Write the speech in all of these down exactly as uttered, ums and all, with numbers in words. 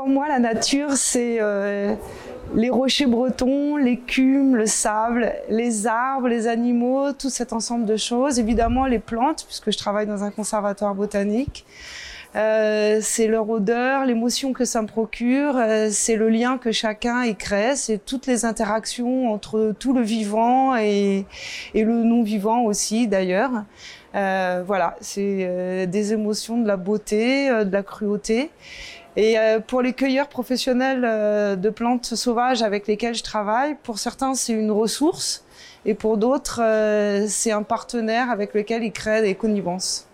pour moi, la nature, c'est euh, les rochers bretons, l'écume, le sable, les arbres, les animaux, tout cet ensemble de choses. Évidemment, les plantes, puisque je travaille dans un conservatoire botanique. Euh, c'est leur odeur, l'émotion que ça me procure, euh, c'est le lien que chacun y crée, c'est toutes les interactions entre tout le vivant et, et le non-vivant aussi d'ailleurs. Euh, voilà, c'est euh, des émotions, de la beauté, euh, de la cruauté. Et euh, pour les cueilleurs professionnels euh, de plantes sauvages avec lesquels je travaille, pour certains c'est une ressource et pour d'autres euh, c'est un partenaire avec lequel ils créent des connivences.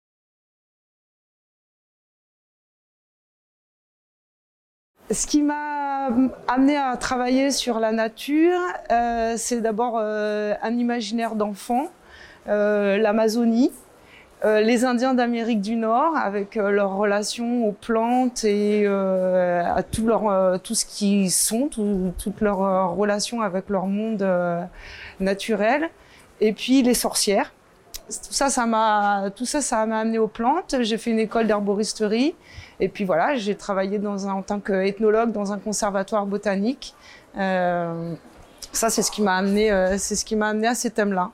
Ce qui m'a amené à travailler sur la nature, euh, c'est d'abord euh, un imaginaire d'enfant, euh, l'Amazonie, euh, les Indiens d'Amérique du Nord, avec euh, leur relation aux plantes et euh, à tout, leur, euh, tout ce qu'ils sont, tout, toute leur euh, relation avec leur monde euh, naturel, et puis les sorcières. Tout ça, ça m'a, tout ça, ça m'a amené aux plantes. J'ai fait une école d'herboristerie. Et puis voilà, j'ai travaillé dans un, en tant qu'ethnologue dans un conservatoire botanique. Euh, ça, c'est ce qui m'a amené, euh, c'est ce qui m'a amené à ces thèmes-là.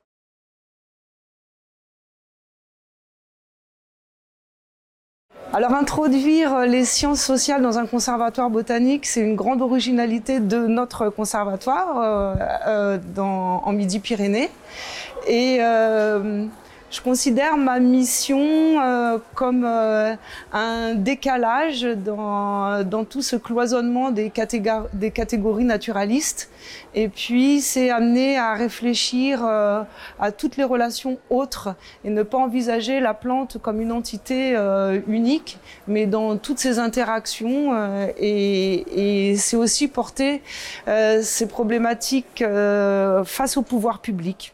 Alors, introduire les sciences sociales dans un conservatoire botanique, c'est une grande originalité de notre conservatoire euh, euh, dans, en Midi-Pyrénées. Et euh, je considère ma mission euh, comme euh, un décalage dans, dans tout ce cloisonnement des, catégor des catégories naturalistes. Et puis, c'est amener à réfléchir euh, à toutes les relations autres et ne pas envisager la plante comme une entité euh, unique, mais dans toutes ces interactions. Euh, et et c'est aussi porter euh, ces problématiques euh, face au pouvoir public.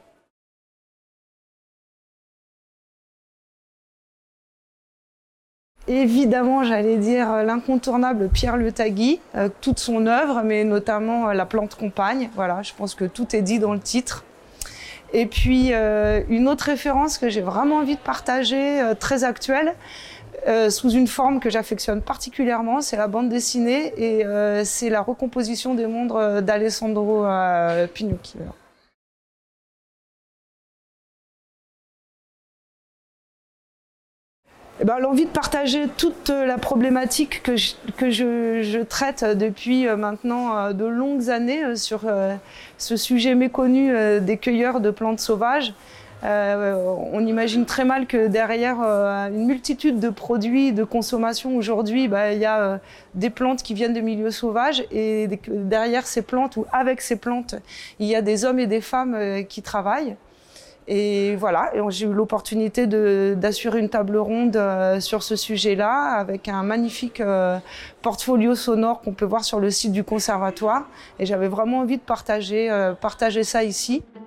Évidemment, j'allais dire l'incontournable Pierre Le Tagui, euh, toute son œuvre, mais notamment euh, la plante compagne. Voilà, je pense que tout est dit dans le titre. Et puis, euh, une autre référence que j'ai vraiment envie de partager, euh, très actuelle, euh, sous une forme que j'affectionne particulièrement, c'est la bande dessinée et euh, c'est la recomposition des mondes d'Alessandro euh, Pinucchi. Voilà. Eh ben, l'envie de partager toute la problématique que je, que je, je traite depuis maintenant de longues années sur ce sujet méconnu des cueilleurs de plantes sauvages. Euh, on imagine très mal que derrière euh, une multitude de produits de consommation aujourd'hui, bah, il y a euh, des plantes qui viennent de milieux sauvages et des, derrière ces plantes ou avec ces plantes, il y a des hommes et des femmes euh, qui travaillent. Et voilà, j'ai eu l'opportunité d'assurer une table ronde euh, sur ce sujet-là avec un magnifique euh, portfolio sonore qu'on peut voir sur le site du conservatoire. Et j'avais vraiment envie de partager, euh, partager ça ici.